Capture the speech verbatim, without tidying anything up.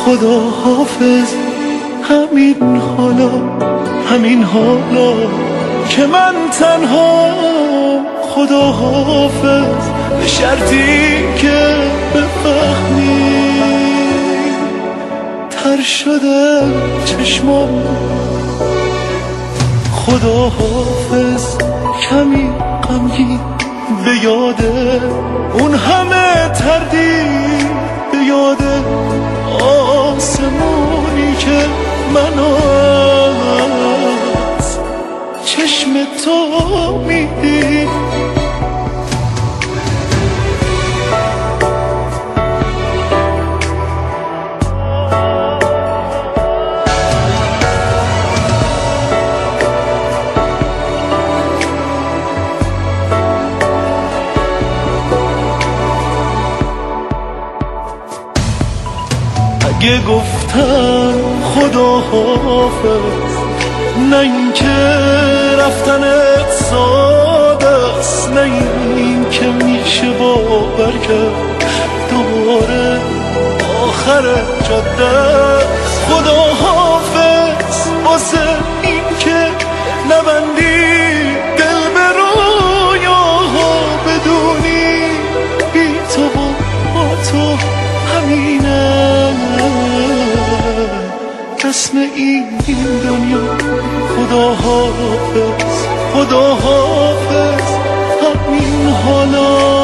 خدا حافظ، همین حالا همین حالا که من تنهام. خدا حافظ به شرطی که بفهمی تر شده چشمام. خدا حافظ کمی غمگین به یاد اون همه تردید، به یاد آسمونی که من از چشم تو میدید. اگه گفتم خدا حافظ، نه این که رفتنت ساده است، نه این که میشه باور کرد دوباره آخر جاده است. خدا حافظ واسه این که نبندی دل به رویاها، بدونی بی تو با تو همینه رسم این دنیا. خدا حافظ، خدا حافظ، همین حالا